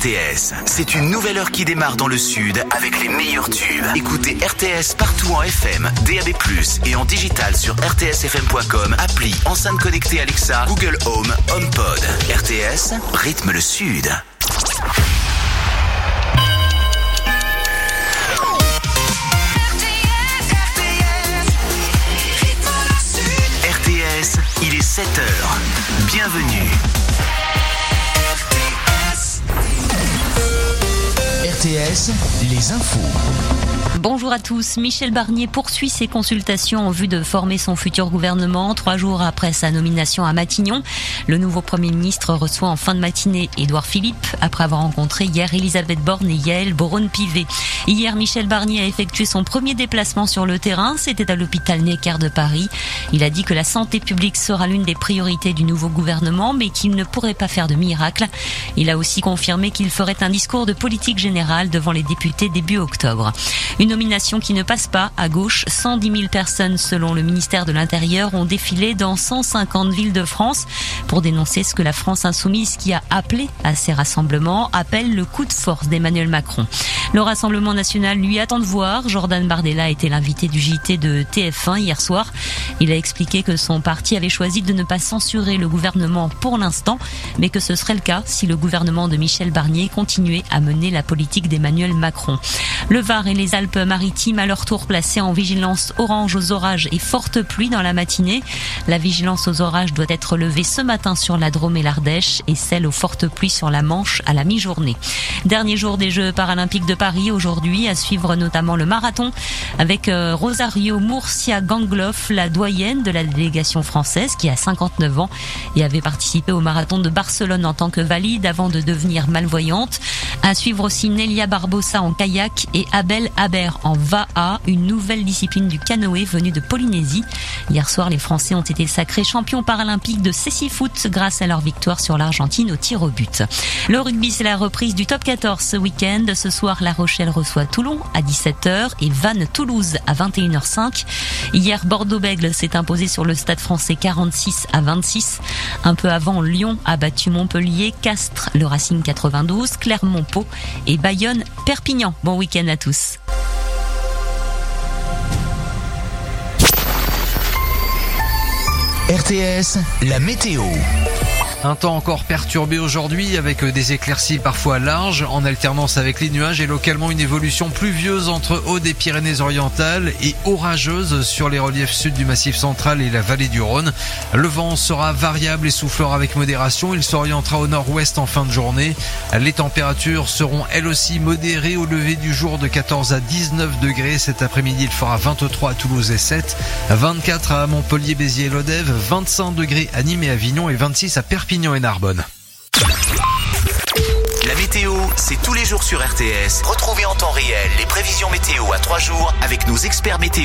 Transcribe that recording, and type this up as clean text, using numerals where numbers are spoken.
RTS. C'est une nouvelle heure qui démarre dans le sud avec les meilleurs tubes. Écoutez RTS partout en FM, DAB+, et en digital sur rtsfm.com, appli, enceinte connectée Alexa, Google Home, HomePod. RTS, rythme le sud. RTS, il est 7h. Bienvenue. RTS, les infos. Bonjour à tous. Michel Barnier poursuit ses consultations en vue de former son futur gouvernement. 3 jours après sa nomination à Matignon, le nouveau Premier ministre reçoit en fin de matinée Édouard Philippe, après avoir rencontré hier Elisabeth Borne et Yaël Braun-Pivet. Hier, Michel Barnier a effectué son premier déplacement sur le terrain. C'était à l'hôpital Necker de Paris. Il a dit que la santé publique sera l'une des priorités du nouveau gouvernement, mais qu'il ne pourrait pas faire de miracle. Il a aussi confirmé qu'il ferait un discours de politique générale devant les députés début octobre. Une nomination qui ne passe pas. À gauche, 110 000 personnes, selon le ministère de l'Intérieur, ont défilé dans 150 villes de France pour dénoncer ce que la France insoumise, qui a appelé à ces rassemblements, appelle le coup de force d'Emmanuel Macron. Le Rassemblement national, lui, attend de voir. Jordan Bardella était l'invité du JT de TF1 hier soir. Il a expliqué que son parti avait choisi de ne pas censurer le gouvernement pour l'instant, mais que ce serait le cas si le gouvernement de Michel Barnier continuait à mener la politique d'Emmanuel Macron. Le Var et les Alpes-Maritimes à leur tour placés en vigilance orange aux orages et fortes pluies dans la matinée. La vigilance aux orages doit être levée ce matin sur la Drôme et l'Ardèche et celle aux fortes pluies sur la Manche à la mi-journée. Dernier jour des Jeux paralympiques de Paris aujourd'hui, à suivre notamment le marathon avec Rosario Murcia Gangloff, la doyenne de la délégation française qui a 59 ans et avait participé au marathon de Barcelone en tant que valide avant de devenir malvoyante. À suivre aussi Nelia Barbosa en kayak et Abel Aber en VAA, une nouvelle discipline du canoë venue de Polynésie. Hier soir, les Français ont été sacrés champions paralympiques de cécifoot grâce à leur victoire sur l'Argentine au tir au but. Le rugby, c'est la reprise du top 14 ce week-end. Ce soir, La Rochelle reçoit Toulon à 17h et Vannes-Toulouse à 21h05. Hier, Bordeaux-Bègles s'est imposé sur le Stade Français 46-26. Un peu avant, Lyon a battu Montpellier, Castres, le Racing 92, Clermont-Pau et Bayonne-Perpignan. Bon week-end à tous. RTS, la météo. Un temps encore perturbé aujourd'hui avec des éclaircies parfois larges en alternance avec les nuages et localement une évolution pluvieuse entre haut des Pyrénées-Orientales et orageuse sur les reliefs sud du Massif central et la vallée du Rhône. Le vent sera variable et soufflera avec modération. Il s'orientera au nord-ouest en fin de journée. Les températures seront elles aussi modérées au lever du jour de 14 à 19 degrés. Cet après-midi, il fera 23 à Toulouse et 7, 24 à Montpellier, Béziers et Lodève, 25 degrés à Nîmes et Avignon et 26 à Perpignan et Narbonne. La météo, c'est tous les jours sur RTS. Retrouvez en temps réel les prévisions météo à 3 jours avec nos experts météo.